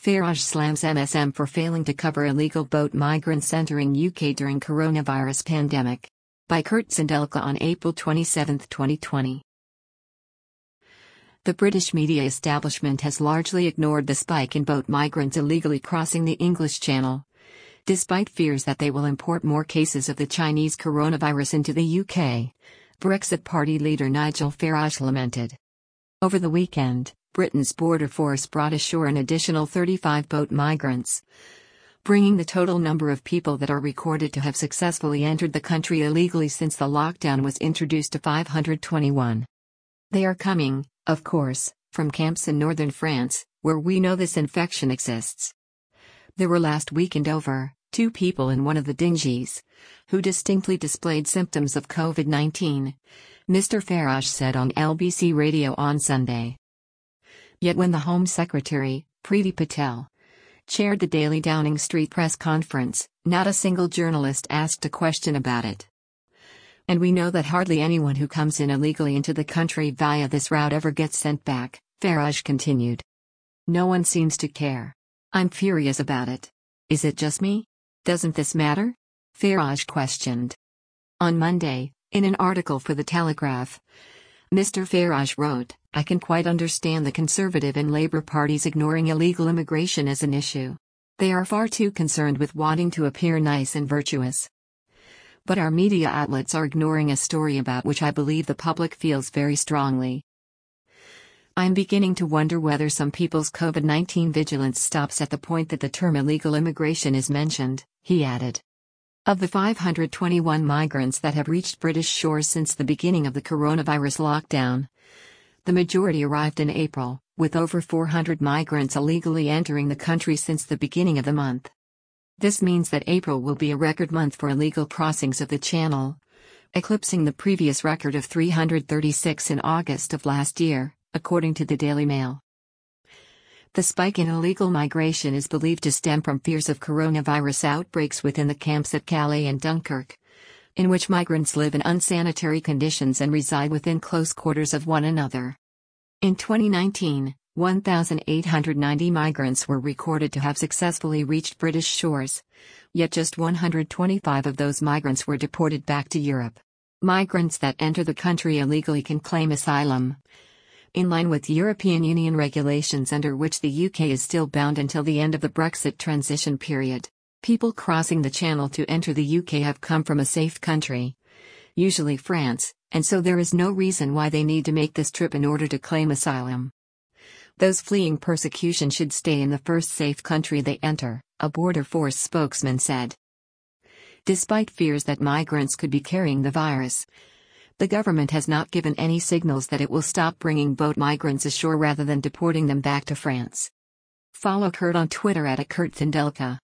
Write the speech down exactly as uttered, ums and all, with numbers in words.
Farage slams M S M for failing to cover illegal boat migrants entering U K during coronavirus pandemic. By Kurt Sindelka on April twenty-seventh, twenty twenty. The British media establishment has largely ignored the spike in boat migrants illegally crossing the English Channel, despite fears that they will import more cases of the Chinese coronavirus into the U K, Brexit Party leader Nigel Farage lamented. Over the weekend, Britain's border force brought ashore an additional thirty-five boat migrants, bringing the total number of people that are recorded to have successfully entered the country illegally since the lockdown was introduced to five hundred twenty-one. They are coming, of course, from camps in northern France, where we know this infection exists. There were last weekend over two people in one of the dinghies who distinctly displayed symptoms of COVID nineteen, Mister Farage said on L B C Radio on Sunday. Yet when the Home Secretary, Priti Patel, chaired the daily Downing Street press conference, not a single journalist asked a question about it. And we know that hardly anyone who comes in illegally into the country via this route ever gets sent back, Farage continued. No one seems to care. I'm furious about it. Is it just me? Doesn't this matter? Farage questioned. On Monday, in an article for The Telegraph, Mister Farage wrote, I can quite understand the Conservative and Labour parties ignoring illegal immigration as an issue. They are far too concerned with wanting to appear nice and virtuous. But our media outlets are ignoring a story about which I believe the public feels very strongly. I'm beginning to wonder whether some people's COVID nineteen vigilance stops at the point that the term illegal immigration is mentioned, he added. Of the five hundred twenty-one migrants that have reached British shores since the beginning of the coronavirus lockdown, the majority arrived in April, with over four hundred migrants illegally entering the country since the beginning of the month. This means that April will be a record month for illegal crossings of the Channel, eclipsing the previous record of three hundred thirty-six in August of last year, according to the Daily Mail. The spike in illegal migration is believed to stem from fears of coronavirus outbreaks within the camps at Calais and Dunkirk, in which migrants live in unsanitary conditions and reside within close quarters of one another. In twenty nineteen, one thousand eight hundred ninety migrants were recorded to have successfully reached British shores, yet just one hundred twenty-five of those migrants were deported back to Europe. Migrants that enter the country illegally can claim asylum, in line with European Union regulations under which the U K is still bound until the end of the Brexit transition period. People crossing the Channel to enter the U K have come from a safe country, usually France, and so there is no reason why they need to make this trip in order to claim asylum. Those fleeing persecution should stay in the first safe country they enter, a border force spokesman said. Despite fears that migrants could be carrying the virus, the government has not given any signals that it will stop bringing boat migrants ashore rather than deporting them back to France. Follow Kurt on Twitter at Kurt Sindelka.